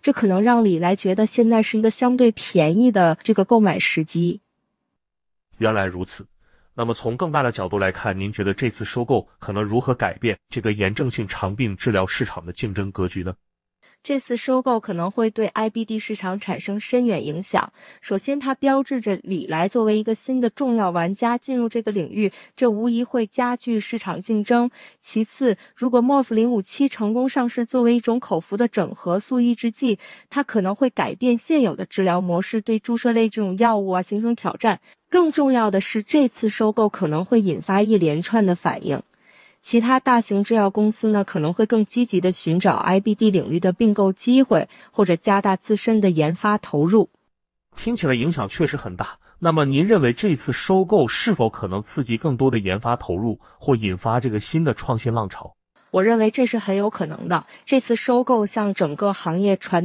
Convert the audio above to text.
这可能让李来觉得现在是一个相对便宜的这个购买时机。 原来如此。那么从更大的角度来看，您觉得这次收购可能如何改变这个炎症性肠病治疗市场的竞争格局呢？ 这次收购可能会对 IBD 市场产生深远影响。首先，它标志着李来作为一个新的重要玩家进入这个领域，这无疑会加剧市场竞争。其次，如果 MORF057 成功上市作为一种口服的整合素抑制剂，它可能会改变现有的治疗模式，对注射类这种药物形成挑战。更重要的是，这次收购可能会引发一连串的反应。其他大型制药公司呢，可能会更积极地寻找 IBD 领域的并购机会，或者加大自身的研发投入。 听起来影响确实很大。那么您认为这次收购是否可能刺激更多的研发投入，或引发这个新的创新浪潮？ 我认为这是很有可能的。这次收购向整个行业传